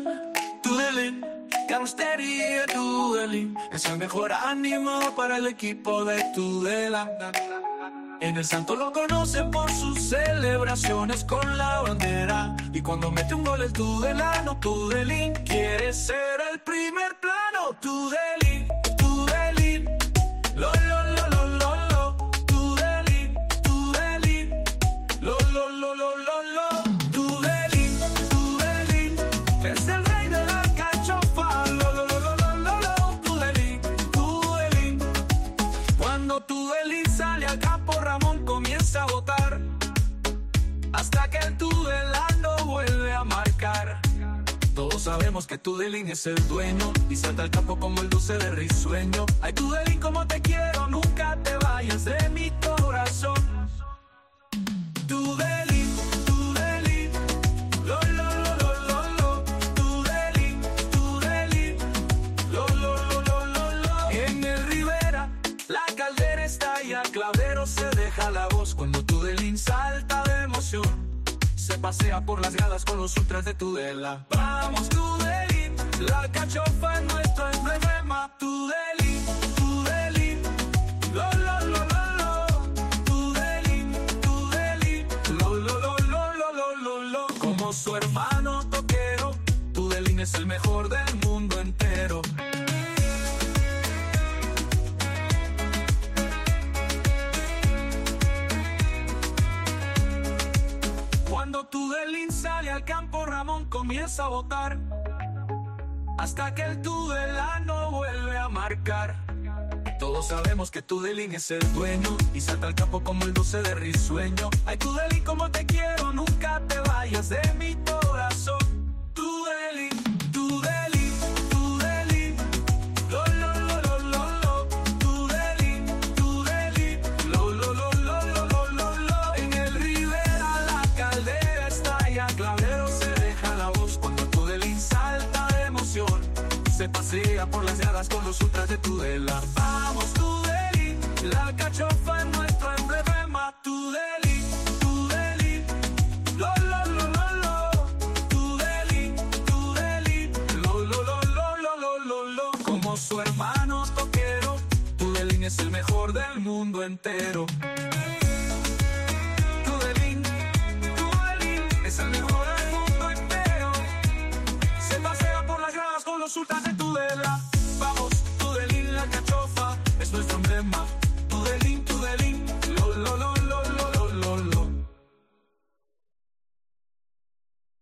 Tudelín, gangstería Tudelín es el mejor ánimo para el equipo de Tudela. En el Santo lo conocen por sus celebraciones con la bandera. Y cuando mete un gol el tudelano, Tudelín quiere ser el primer plano. Tudelín, Tudelín, lo, Tudelín, Tudelín, lo, Tudelín, Tudelín, es el rey de la cachofa, Tudelín, Tudelín. Cuando Tudelín sale al campo, Ramón comienza a votar hasta que el tudelano vuelve a marcar. Todos sabemos que Tudelín es el dueño y salta al campo como el dulce de risueño. Ay, Tudelín, como te quiero, nunca te vayas de mi corazón. Tudelín, Tudelín, lo, Tudelín, Tudelín, lo. En el Rivera, la caldera estalla, Clavero se deja la voz cuando Tudelín salta de emoción. Se pasea por las gradas con los ultras de Tudela. Vamos Tudelín, la cachofa es nuestro emblema. Tudelín, Tudelín, lo. Tudelín, Tudelín, lo. Como su hermano toquero, Tudelín es el mejor del mundo entero. Cuando Tudelín sale al campo, Ramón comienza a votar hasta que el tudelano vuelve a marcar. Todos sabemos que Tudelín es el dueño y salta al campo como el dulce de risueño. Ay, Tudelín, como te quiero, nunca te vayas de mi corazón. Tudelín, Tudelín, Tudelín, lo. Tudelín, Tudelín, lo. En el Rivera la caldera estalla, Clavero se deja la voz cuando Tudelín salta de emoción. Se pasea por las gradas con los ultras de Tudela. Vamos Tudelín, la cachofa es nuestro emblema. Tudelín, Tudelín, lo. Tudelín, Tudelín, lo. Como su hermano toquero, Tudelín es el mejor del mundo entero. Tudelín, Tudelín, es el mejor del mundo entero. Se pasea por las gradas con los ultras de Tudela. Vamos, Tudelín, la cachofa es nuestro